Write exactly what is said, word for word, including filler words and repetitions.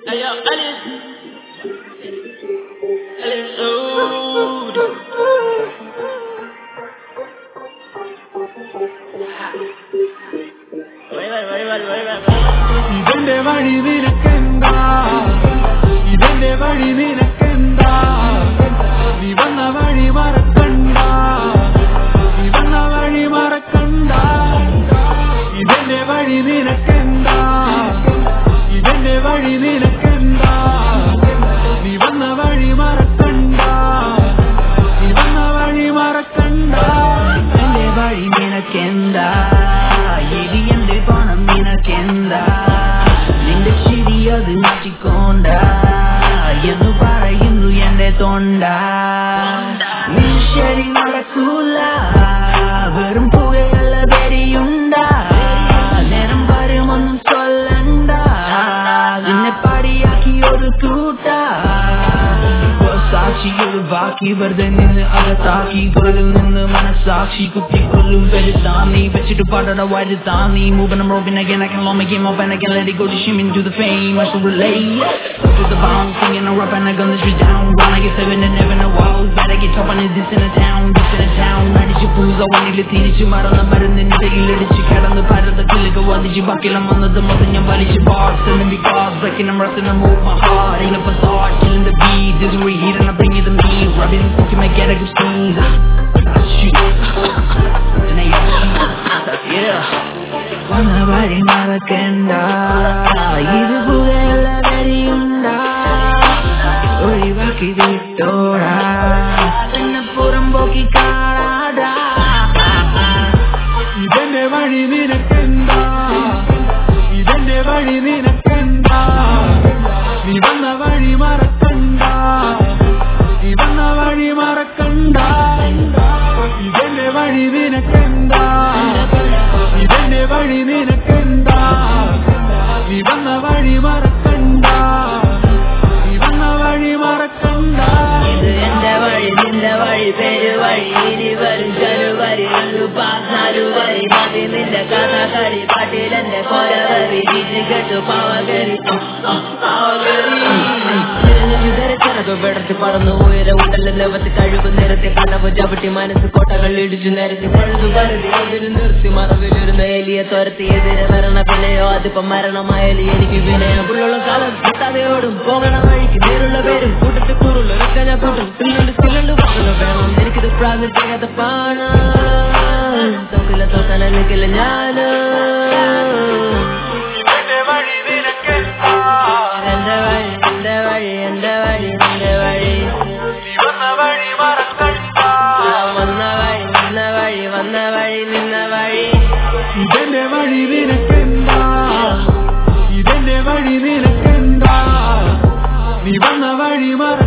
Hey yo, Alice. Alice Oud. Wait, wait, wait, wait, wait, wait. Idende vadi ninakenda, idende vadi ninakenda, ni vanna vadi marakanda, ni vanna vadi marakanda, idende vadi ninakenda, idende vadi ninakenda, ni vanna vadi marakanda, ni vanna vadi marakanda, idende vadi ninakenda. നിന്റെ ശരി അത് മാറ്റിക്കൊണ്ട എന്ന് പറയുന്നു എന്റെ തൊണ്ട നീ ശരി നടക്കൂല വെറും പുകയല്ല വെടിയുണ്ട നേരം വരുമൊന്നും ചൊല്ലണ്ട നിന്നെ പടിയാക്കി ഒരു കൂട്ട സാക്ഷികൾ ബാക്കി വെറുതെ നിന്ന് അകത്താക്കി കുരലിൽ നിന്ന് മനസാക്ഷി കുത്തിക്കൊല്ലും വലുതാന്നി വെച്ചിട്ട് പടട വലുതാന്നി moving I'm roving again I can long my game up and I can let it go to shim into the fame I should relate to the bound singing a rap and I gun the street down wanna get seven and never know wow better get top on this in a town this in a town അടിച്ച് പൂസ വന്നില് തിരിച്ചു മറന്ന മരുന്നിന്റെ ഇടിച്ച് കിടന്ന് പരത കിളിക വധിച്ച് ബാക്കിയെല്ലാം വന്നത് മൊത്തം ഞാൻ വലിച്ച് bars and then because breaking I'm rusting and move my heart ain't a facade killing the beat this is reheat and I bring you the meat rubbing you might get a good squeeze shoot and they yeah wanna body marakenda idu pugayalla veriyunda ഒഴിവാക്കി വിട്ടോടാ എന്നെ പുറമ്പോക്കി കാണാടാ ഇതെന്റെ വഴി നിനക്കെന്താ ഇതെന്റെ വഴി നിനക്കെന്താ നീ വന്ന വഴി മറക്കണ്ട നീ വന്ന വഴി മറക്കണ്ട ഇതെന്റെ വഴി നിനക്കെന്താ ഇതെന്റെ വഴി നിനക്കെന്താ നീ വന്ന വഴി മറക്കണ്ട നീ വന്ന വഴി മറക്കണ്ട ഇത് എന്റെ വഴി നിന്റെ വഴി പേര് വഴി ഇനി വരും ചെറുവരി രണ്ടു പാസാലു വരി മതി നിന്റെ കഥ കടി പാട്ടിലെന്റെ കൊലവരി ഇനി കെട്ടു പാവകരി വെടത്തി പറന്നു ഉയര ഉടല ലവത്ത് കഴിവ് നിരത്തി കടവ് ചവിട്ടി മനസ്സ് കോട്ടകൾ ഇടിച്ചു നിരത്തി പഴുതു പരതി എതിര് നിർത്തി മറവിലൊരുന്ന എലിയെ തുരത്തി എതിരെ വരണ വിലയോ അതിപ്പം മരണമായാലി എനിക്ക് വിനയമുള്ള കാലം കിട്ടാതെയോടും പോകണ വഴിക്ക് നേരുള്ള പേരും കൂട്ടത്തിൽ കൂറുള്ള ഒരക്കഞ്ഞ കൂട്ടും പിന്നുണ്ട് സ്കില്ലുണ്ട് വാങ്ങുന്ന വേണം എനിക്കിത് പ്രാന്തി ചെയ്യാത്ത പാണ തൊക്കില്ല തൊക്കാൻ എനിക്കില്ല ഞാന് എന്റെ വഴി എന്റെ വഴി എന്റെ വഴി നിന്റെ വഴി വന്ന വഴി മറക്കണ്ട വന്ന വഴി നിന്ന വഴി വന്ന വഴി നിന്ന വഴി ഇതെന്റെ വഴി നിനക്കെന്താ ഇതെന്റെ വഴി നിനക്കെന്താ നീ വന്ന വഴി മറ